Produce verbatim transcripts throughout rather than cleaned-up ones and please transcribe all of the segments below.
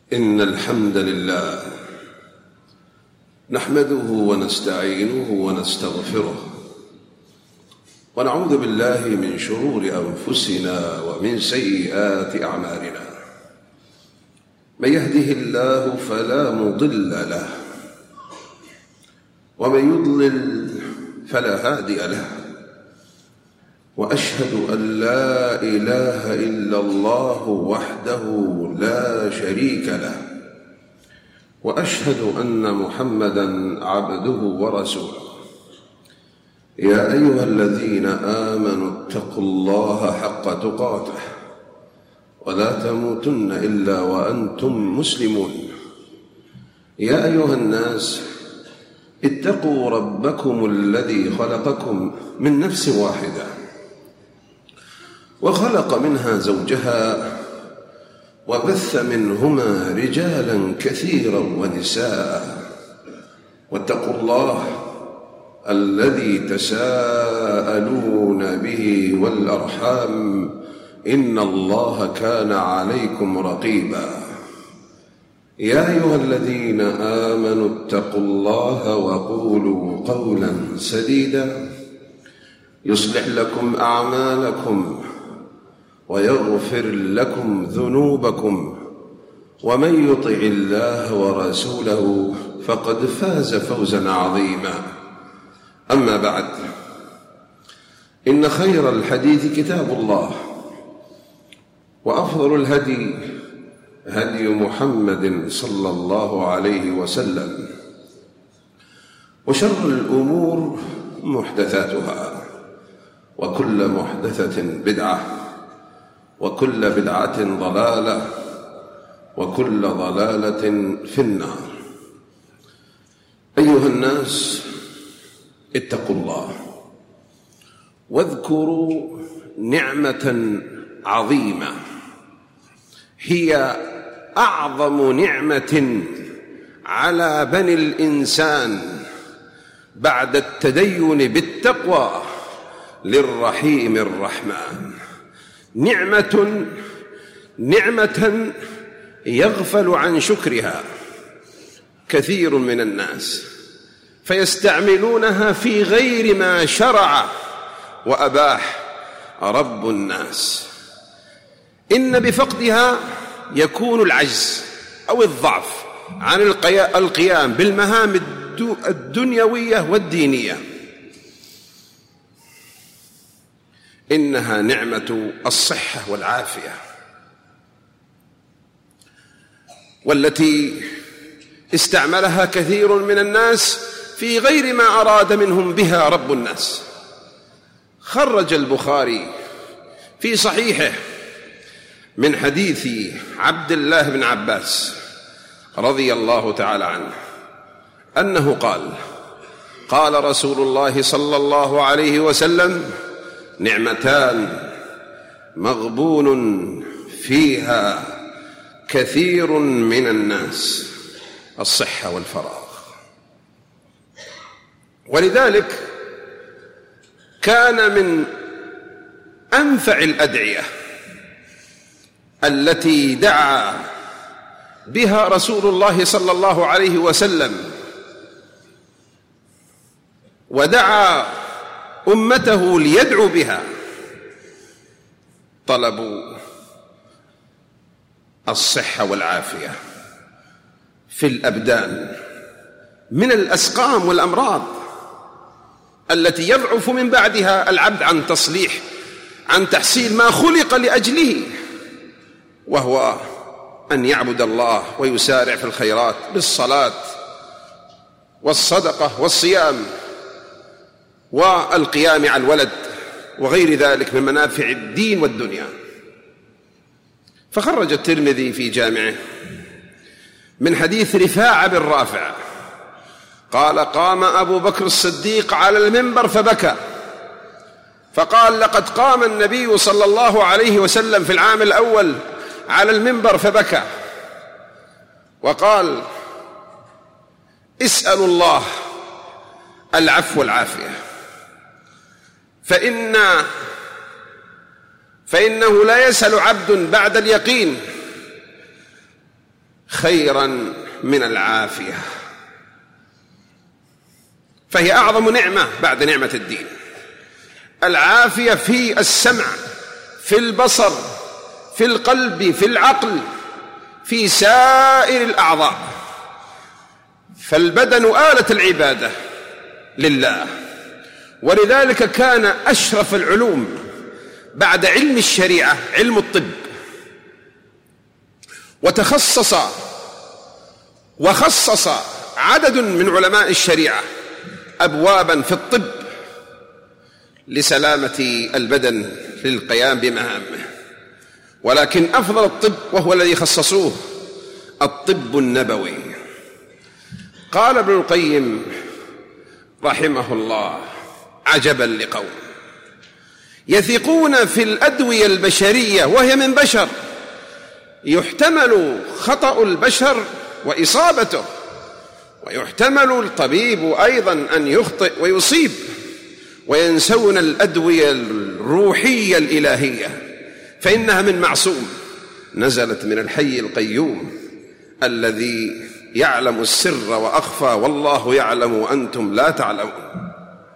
إن الحمد لله نحمده ونستعينه ونستغفره ونعوذ بالله من شرور أنفسنا ومن سيئات أعمالنا. من يهده الله فلا مضل له ومن يضلل فلا هادي له، وأشهد أن لا إله إلا الله وحده لا شريك له، وأشهد أن محمدًا عبده ورسوله. يا أيها الذين آمنوا اتقوا الله حق تقاته ولا تموتن إلا وأنتم مسلمون. يا أيها الناس اتقوا ربكم الذي خلقكم من نفس واحدة وخلق منها زوجها وبث منهما رجالا كثيرا ونساء، واتقوا الله الذي تساءلون به والأرحام إن الله كان عليكم رقيبا. يا أيها الذين آمنوا اتقوا الله وقولوا قولا سديدا يصلح لكم أعمالكم ويغفر لكم ذنوبكم، ومن يطع الله ورسوله فقد فاز فوزا عظيما. أما بعد، إن خير الحديث كتاب الله، وأفضل الهدي هدي محمد صلى الله عليه وسلم، وشر الأمور محدثاتها، وكل محدثة بدعة، وكل بدعة ضلالة، وكل ضلالة في النار. أيها الناس اتقوا الله واذكروا نعمة عظيمة هي أعظم نعمة على بني الإنسان بعد التدين بالتقوى للرحيم الرحمن. نعمة نعمة يغفل عن شكرها كثير من الناس، فيستعملونها في غير ما شرع وأباح رب الناس. إن بفقدها يكون العجز أو الضعف عن القيام بالمهام الدنيوية والدينية. إنها نعمة الصحة والعافية، والتي استعملها كثير من الناس في غير ما أراد منهم بها رب الناس. خرج البخاري في صحيحه من حديث عبد الله بن عباس رضي الله تعالى عنه أنه قال: قال رسول الله صلى الله عليه وسلم: نعمتان مغبون فيها كثير من الناس، الصحة والفراغ. ولذلك كان من أنفع الأدعية التي دعا بها رسول الله صلى الله عليه وسلم ودعا أمته ليدعوا بها طلب الصحة والعافية في الأبدان من الأسقام والأمراض التي يضعف من بعدها العبد عن تصليح عن تحصيل ما خلق لأجله، وهو أن يعبد الله ويسارع في الخيرات بالصلاة والصدقة والصيام والقيام على الولد وغير ذلك من منافع الدين والدنيا. فخرج الترمذي في جامعه من حديث رفاعة بن رافع قال: قام أبو بكر الصديق على المنبر فبكى، فقال: لقد قام النبي صلى الله عليه وسلم في العام الأول على المنبر فبكى، وقال: اسألوا الله العفو والعافية، فإن فإنه لا يسأل عبد بعد اليقين خيرا من العافية، فهي أعظم نعمة بعد نعمة الدين. العافية في السمع، في البصر، في القلب، في العقل، في سائر الأعضاء. فالبدن آلة العبادة لله، ولذلك كان أشرف العلوم بعد علم الشريعة علم الطب، وتخصص وخصص عدد من علماء الشريعة أبوابا في الطب لسلامة البدن للقيام بمهامه. ولكن أفضل الطب وهو الذي خصصوه الطب النبوي. قال ابن القيم رحمه الله: عجبا لقوم يثقون في الأدوية البشرية وهي من بشر، يحتمل خطأ البشر وإصابته، ويحتمل الطبيب أيضا أن يخطئ ويصيب، وينسون الأدوية الروحية الإلهية فإنها من معصوم، نزلت من الحي القيوم الذي يعلم السر وأخفى، والله يعلم وأنتم لا تعلمون.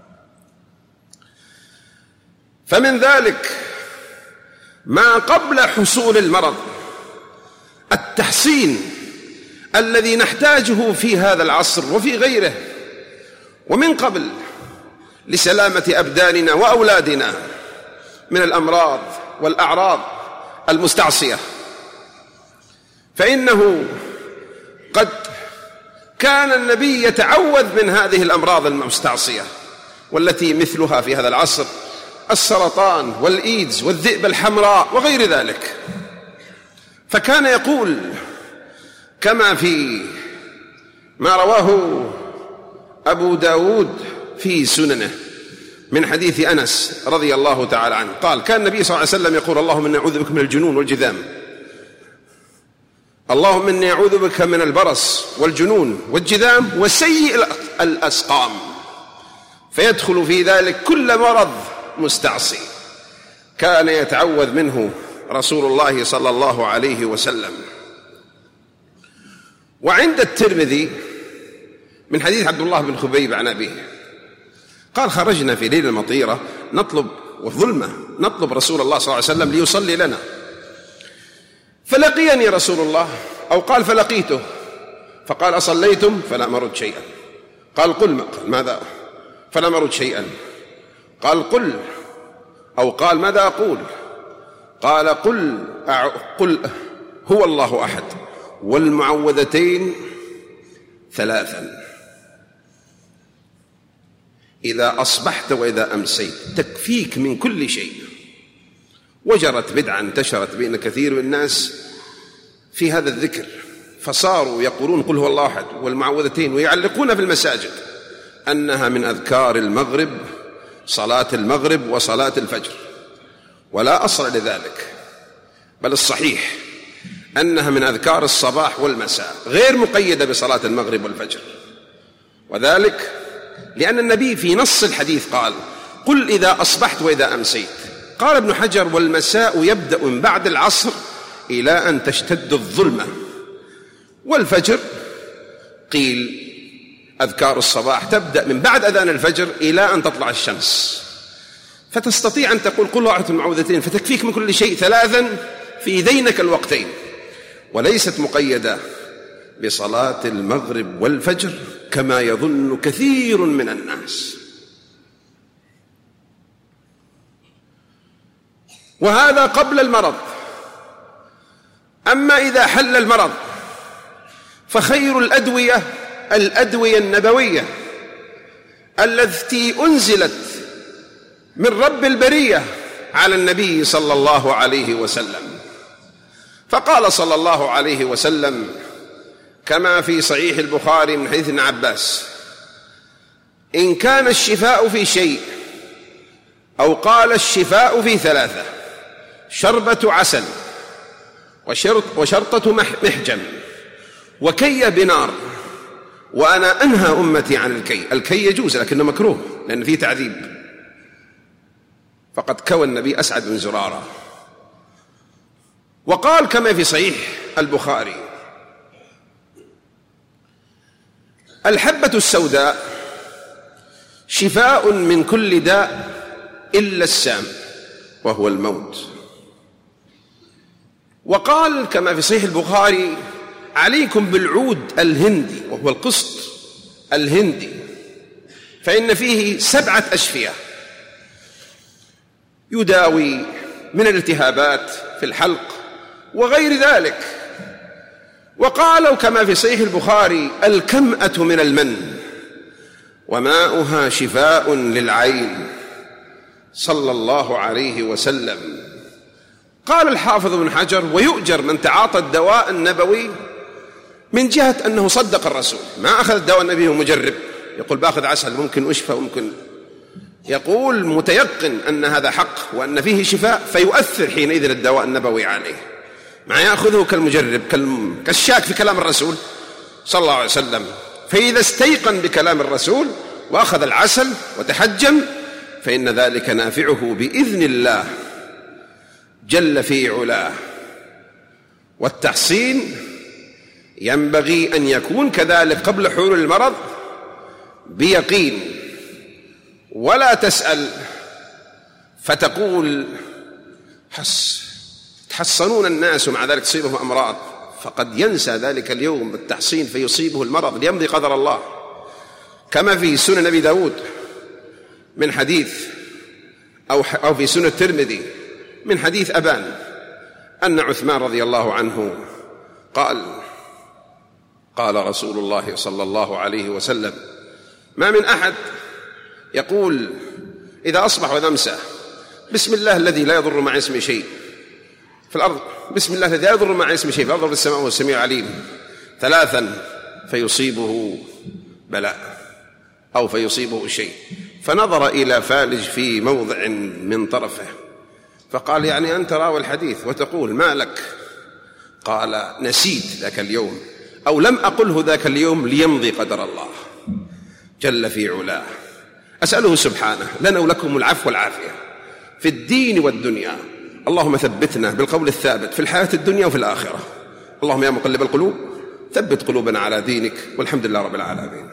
فمن ذلك ما قبل حصول المرض التحصين الذي نحتاجه في هذا العصر وفي غيره، ومن قبل لسلامة أبداننا وأولادنا من الأمراض والأعراض المستعصية. فإنه قد كان النبي يتعوذ من هذه الأمراض المستعصية، والتي مثلها في هذا العصر السرطان والإيدز والذئبة الحمراء وغير ذلك. فكان يقول كما في ما رواه أبو داود في سننه من حديث أنس رضي الله تعالى عنه قال: كان النبي صلى الله عليه وسلم يقول: اللهم إني أعوذ بك من الجنون والجذام، اللهم إني أعوذ بك من البرص والجنون والجذام وسيء الأسقام، فيدخل في ذلك كل مرض مستعصي كان يتعوذ منه رسول الله صلى الله عليه وسلم. وعند الترمذي من حديث عبد الله بن خبيب عن أبيه قال: خرجنا في ليلة مطيرة نطلب وظلمة نطلب رسول الله صلى الله عليه وسلم ليصلي لنا، فلقيني رسول الله، أو قال فلقيته، فقال: أصليتم؟ فلم أرد شيئا. قال: قل ما قال ماذا؟ فلم أرد شيئا. قال: قل، أو قال: ماذا أقول؟ قال: قل قل هو الله أحد والمعوذتين ثلاثا إذا أصبحت وإذا أمسيت تكفيك من كل شيء. وجرت بدعة انتشرت بين كثير من الناس في هذا الذكر، فصاروا يقولون قل هو الله أحد والمعوذتين، ويعلقون في المساجد أنها من أذكار المغرب، صلاة المغرب وصلاة الفجر، ولا أصل لذلك، بل الصحيح أنها من أذكار الصباح والمساء، غير مقيدة بصلاة المغرب والفجر. وذلك لأن النبي في نص الحديث قال: قل إذا أصبحت وإذا أمسيت. قال ابن حجر: والمساء يبدأ من بعد العصر إلى أن تشتد الظلمة، والفجر قيل أذكار الصباح تبدأ من بعد أذان الفجر إلى أن تطلع الشمس. فتستطيع أن تقول قل أعوذ المعوذتين فتكفيك من كل شيء ثلاثا في ذينك الوقتين، وليست مقيدة بصلاة المغرب والفجر كما يظن كثير من الناس. وهذا قبل المرض. أما إذا حل المرض فخير الأدوية الأدوية النبوية التي أنزلت من رب البرية على النبي صلى الله عليه وسلم. فقال صلى الله عليه وسلم كما في صحيح البخاري من حديث ابن عباس: إن كان الشفاء في شيء، أو قال الشفاء في ثلاثة: شربة عسل، وشرط وشرطة محجم، وكي بنار. وأنا أنهى أمتي عن الكي. الكي يجوز لكنه مكروه لأن فيه تعذيب، فقد كوى النبي أسعد بن زرارة. وقال كما في صحيح البخاري: الحبة السوداء شفاء من كل داء إلا السام وهو الموت. وقال كما في صحيح البخاري: عليكم بالعود الهندي، وهو القسط الهندي، فإن فيه سبعة أشفية يداوي من الالتهابات في الحلق وغير ذلك. وقالوا كما في صحيح البخاري: الكمأة من المن وماؤها شفاء للعين، صلى الله عليه وسلم. قال الحافظ ابن حجر: ويؤجر من تعاطى الدواء النبوي من جهة أنه صدق الرسول، ما أخذ الدواء النبوي ومجرب يقول باخذ عسل ممكن أشفى ممكن، يقول متيقن أن هذا حق وأن فيه شفاء، فيؤثر حينئذ الدواء النبوي عليه، ما يأخذه كالمجرب كالشاك في كلام الرسول صلى الله عليه وسلم. فإذا استيقن بكلام الرسول وأخذ العسل وتحجم فإن ذلك نافعه بإذن الله جل في علاه. والتحصين ينبغي أن يكون كذلك قبل حلول المرض بيقين، ولا تسأل فتقول حس تحصنون الناس ومع ذلك تصيبهم أمراض، فقد ينسى ذلك اليوم بالتحصين فيصيبه المرض ليمضي قدر الله. كما في سنن أبي داود من حديث أو في سنن الترمذي من حديث أبان أن عثمان رضي الله عنه قال: قال رسول الله صلى الله عليه وسلم: ما من أحد يقول إذا أصبح وإذا أمسى بسم الله الذي لا يضر مع اسمه شيء في الأرض، بسم الله الذي لا يضر مع اسمه شيء في الأرض والسماء وهو السميع العليم، ثلاثا فيصيبه بلاء أو فيصيبه شيء. فنظر إلى فالج في موضع من طرفه فقال: يعني أنت راوي الحديث وتقول ما لك؟ قال: نسيت ذاك اليوم أو لم أقله ذاك اليوم ليمضي قدر الله جل في علاه. أسأله سبحانه لنا ولكم العفو والعافية في الدين والدنيا. اللهم ثبتنا بالقول الثابت في الحياة الدنيا وفي الآخرة. اللهم يا مقلب القلوب ثبت قلوبنا على دينك، والحمد لله رب العالمين.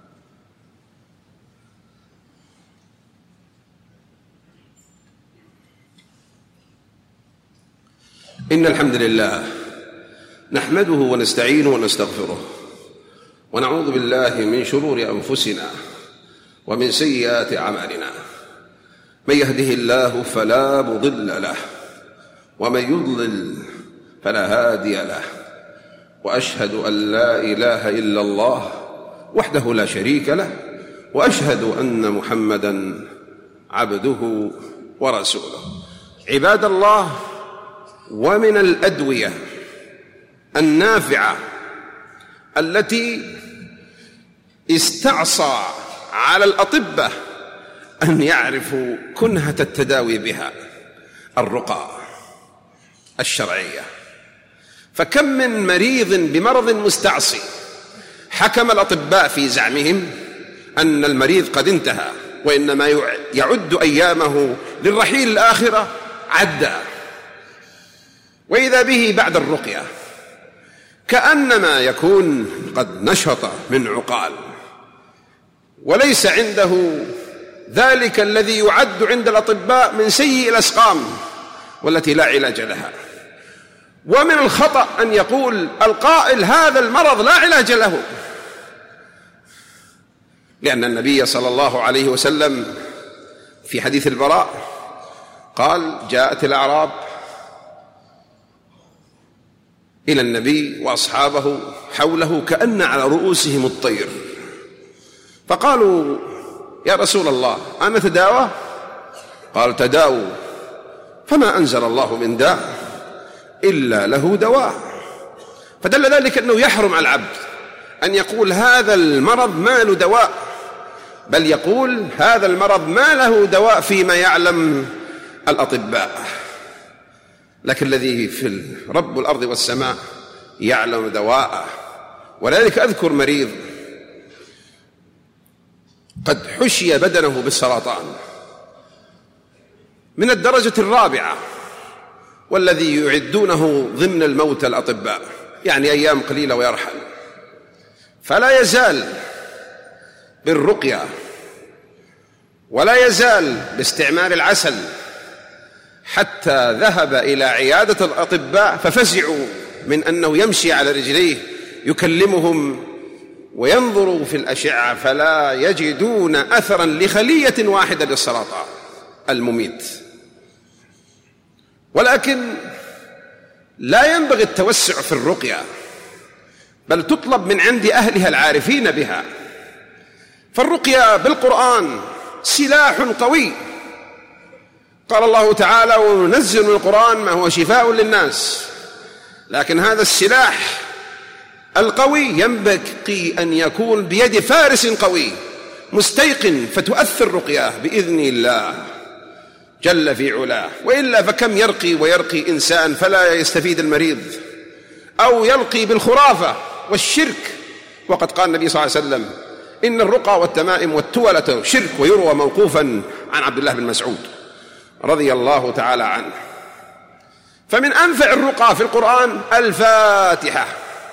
إن الحمد لله نحمده ونستعينه ونستغفره، ونعوذ بالله من شرور أنفسنا ومن سيئات أعمالنا. من يهده الله فلا مضل له، ومن يضلل فلا هادي له، وأشهد أن لا إله إلا الله وحده لا شريك له، وأشهد أن محمدًا عبده ورسوله. عباد الله، ومن الأدوية النافعة التي استعصى على الأطباء أن يعرفوا كنهة التداوي بها الرقى الشرعية. فكم من مريض بمرض مستعصي حكم الأطباء في زعمهم أن المريض قد انتهى وإنما يعد أيامه للرحيل الآخرة عدّا، وإذا به بعد الرقية كأنما يكون قد نشط من عقال، وليس عنده ذلك الذي يعد عند الأطباء من سيء الأسقام والتي لا علاج لها. ومن الخطأ أن يقول القائل هذا المرض لا علاج له، لأن النبي صلى الله عليه وسلم في حديث البراء قال: جاءت الأعراب إلى النبي وأصحابه حوله كأن على رؤوسهم الطير، فقالوا: يا رسول الله أنا تداوى؟ قال: تداووا، فما أنزل الله من داء إلا له دواء. فدل ذلك أنه يحرم على العبد أن يقول هذا المرض ما له دواء، بل يقول هذا المرض ما له دواء فيما يعلم الأطباء، لكن الذي في رب الأرض والسماء يعلم دواءه. ولذلك أذكر مريض قد حشي بدنه بالسرطان من الدرجة الرابعة، والذي يعدونه ضمن الموتى الأطباء، يعني أيام قليلة ويرحل، فلا يزال بالرقية، ولا يزال باستعمال العسل، حتى ذهب إلى عيادة الأطباء ففزعوا من أنه يمشي على رجليه يكلمهم وينظروا في الأشعة فلا يجدون أثرا لخلية واحدة للسرطان المميت. ولكن لا ينبغي التوسع في الرقية، بل تطلب من عند أهلها العارفين بها. فالرقية بالقرآن سلاح قوي، قال الله تعالى: وننزل من القرآن ما هو شفاء للناس. لكن هذا السلاح القوي ينبغي أن يكون بيد فارس قوي مستيقن، فتؤثر رقياه بإذن الله جل في علاه. وإلا فكم يرقي ويرقي إنسان فلا يستفيد المريض، أو يلقي بالخرافة والشرك. وقد قال النبي صلى الله عليه وسلم: إن الرقى والتمائم والتولة شرك، ويروى موقوفا عن عبد الله بن مسعود رضي الله تعالى عنه. فمن أنفع الرقى في القرآن الفاتحة.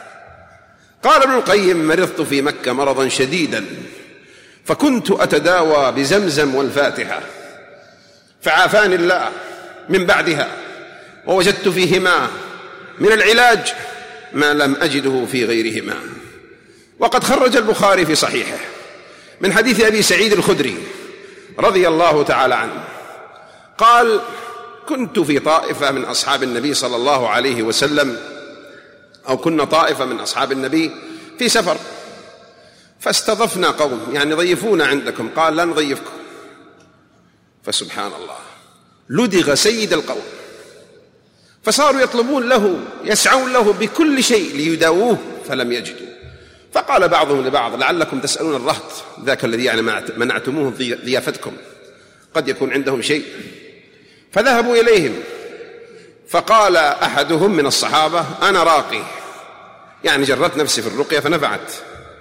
قال ابن القيم: مرضت في مكة مرضا شديدا فكنت أتداوى بزمزم والفاتحة، فعافاني الله من بعدها، ووجدت فيهما من العلاج ما لم أجده في غيرهما. وقد خرج البخاري في صحيحه من حديث أبي سعيد الخدري رضي الله تعالى عنه قال: كنت في طائفة من أصحاب النبي صلى الله عليه وسلم، أو كنا طائفة من أصحاب النبي في سفر، فاستضفنا قوم، يعني ضيفونا عندكم. قال: لا نضيفكم. فسبحان الله، لدغ سيد القوم، فصاروا يطلبون له، يسعون له بكل شيء ليداووه فلم يجدوا. فقال بعضهم لبعض: لعلكم تسألون الرهط ذاك الذي يعني منعتموه ضيافتكم، قد يكون عندهم شيء. فذهبوا إليهم، فقال أحدهم من الصحابة: أنا راقي، يعني جرت نفسي في الرقية فنفعت.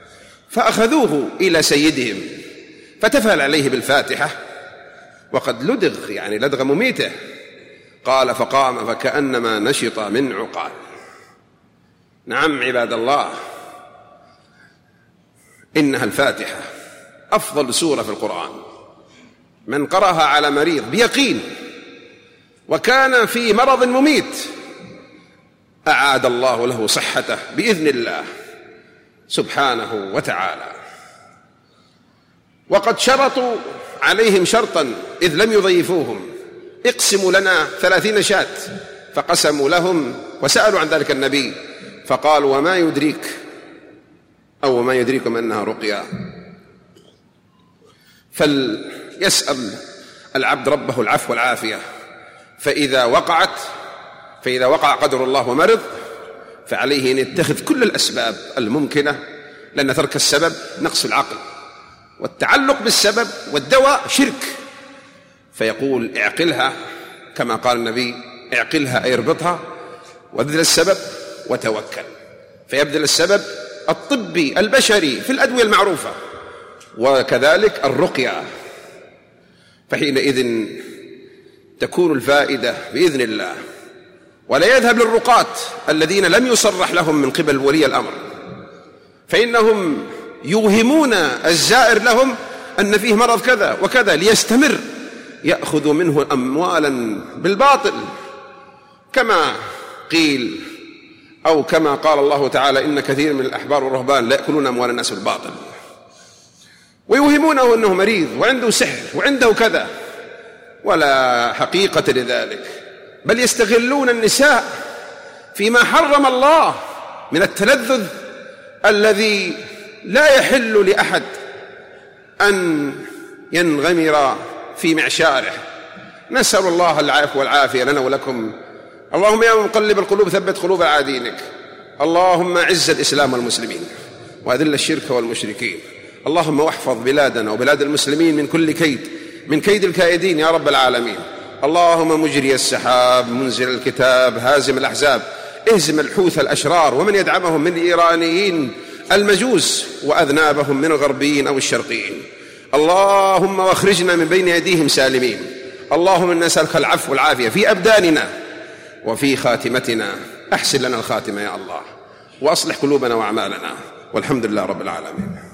فأخذوه إلى سيدهم فتفعل عليه بالفاتحة وقد لدغ، يعني لدغ مميته. قال: فقام فكأنما نشط من عقال. نعم عباد الله، إنها الفاتحة أفضل سورة في القرآن. من قرأها على مريض بيقين وكان في مرض مميت أعاد الله له صحته بإذن الله سبحانه وتعالى. وقد شرطوا عليهم شرطا إذ لم يضيفوهم: اقسموا لنا ثلاثين شاة. فقسموا لهم وسألوا عن ذلك النبي، فقال: وما يدريك أو وما يدريكم أنها رقية. فليسأل العبد ربه العفو والعافية، فإذا وقعت فإذا وقع قدر الله ومرض فعليه أن يتخذ كل الأسباب الممكنة، لأن ترك السبب نقص العقل، والتعلق بالسبب والدواء شرك. فيقول: اعقلها كما قال النبي: اعقلها أي اربطها، وابذل السبب وتوكل. فيبذل السبب الطبي البشري في الأدوية المعروفة، وكذلك الرقية. فحينئذ تكون الفائدة بإذن الله، ولا يذهب للرقاة الذين لم يصرح لهم من قبل ولي الأمر، فإنهم يوهمون الزائر لهم أن فيه مرض كذا وكذا ليستمر، يأخذ منه أموالا بالباطل، كما قيل أو كما قال الله تعالى: إن كثير من الأحبار والرهبان لا يأكلون أموال الناس بالباطل. ويوهمونه أنه مريض وعنده سحر وعنده كذا، ولا حقيقة لذلك، بل يستغلون النساء فيما حرم الله من التلذذ الذي لا يحل لأحد أن ينغمر في معشاره. نسأل الله العفو والعافية لنا ولكم. اللهم يا مقلب القلوب ثبت قلوب على دينك. اللهم أعز الإسلام والمسلمين وأذل الشرك والمشركين. اللهم واحفظ بلادنا وبلاد المسلمين من كل كيد، من كيد الكائدين يا رب العالمين. اللهم مجري السحاب، منزل الكتاب، هازم الأحزاب، اهزم الحوث الأشرار ومن يدعمهم من الإيرانيين المجوس، وأذنابهم من الغربيين أو الشرقيين. اللهم واخرجنا من بين أيديهم سالمين. اللهم نسألك العفو والعافية في أبداننا وفي خاتمتنا. أحسن لنا الخاتمة يا الله، وأصلح قلوبنا وأعمالنا، والحمد لله رب العالمين.